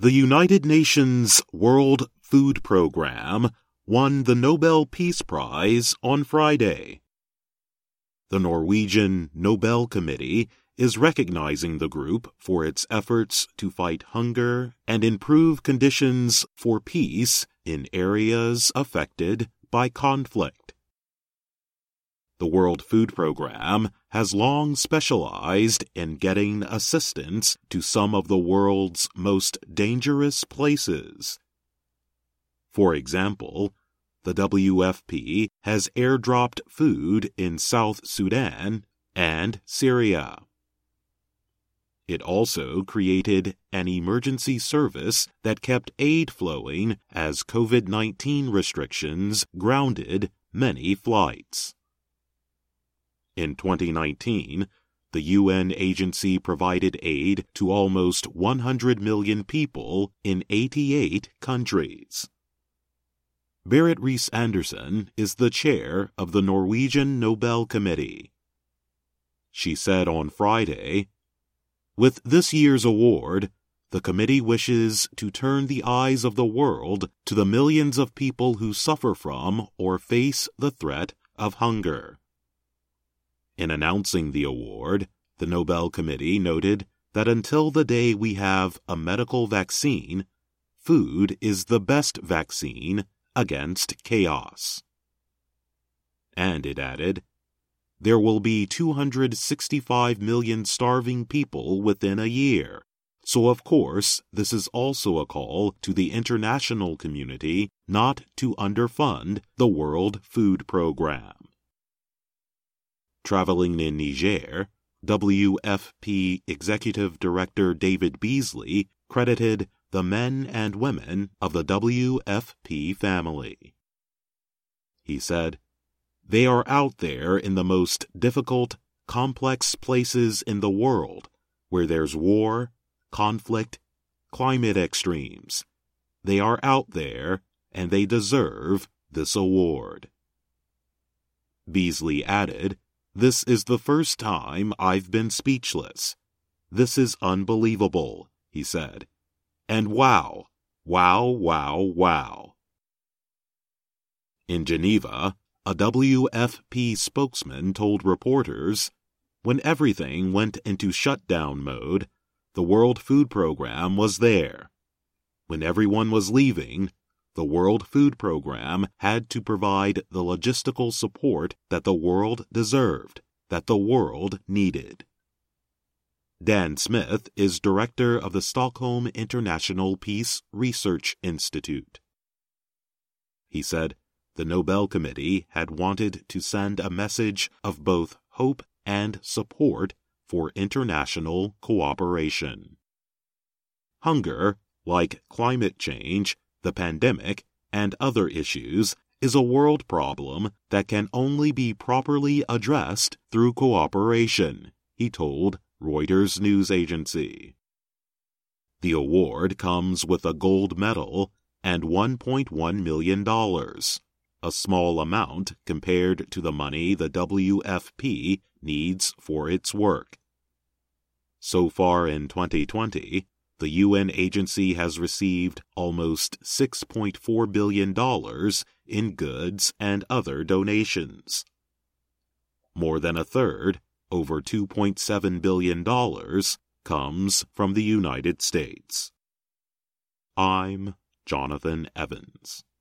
The United Nations World Food Programme won the Nobel Peace Prize on Friday. The Norwegian Nobel Committee is recognizing the group for its efforts to fight hunger and improve conditions for peace in areas affected by conflict. The World Food Programme has long specialized in getting assistance to some of the world's most dangerous places. For example, the WFP has airdropped food in South Sudan and Syria. It also created an emergency service that kept aid flowing as COVID-19 restrictions grounded many flights. In 2019, the UN agency provided aid to almost 100 million people in 88 countries. Berit Reiss-Andersen is the chair of the Norwegian Nobel Committee. She said on Friday, "With this year's award, the committee wishes to turn the eyes of the world to the millions of people who suffer from or face the threat of hunger." In announcing the award, the Nobel Committee noted that until the day we have a medical vaccine, food is the best vaccine against chaos. And it added, "There will be 265 million starving people within a year, so of course this is also a call to the international community not to underfund the World Food Programme." Traveling in Niger, WFP Executive Director David Beasley credited the men and women of the WFP family. He said, "They are out there in the most difficult, complex places in the world, where there's war, conflict, climate extremes. They are out there, and they deserve this award." Beasley added, "This is the first time I've been speechless. This is unbelievable," he said. "And wow, wow, wow, wow." In Geneva, a WFP spokesman told reporters, "When everything went into shutdown mode, the World Food Programme was there. When everyone was leaving, the World Food Programme had to provide the logistical support that the world deserved, that the world needed." Dan Smith is director of the Stockholm International Peace Research Institute. He said the Nobel Committee had wanted to send a message of both hope and support for international cooperation. Hunger, like climate change, the pandemic, and other issues, is a world problem that can only be properly addressed through cooperation, he told Reuters news agency. The award comes with a gold medal and $1.1 million, a small amount compared to the money the WFP needs for its work. So far in 2020, the UN agency has received almost $6.4 billion in goods and other donations. More than a third, over $2.7 billion, comes from the United States. I'm Jonathan Evans.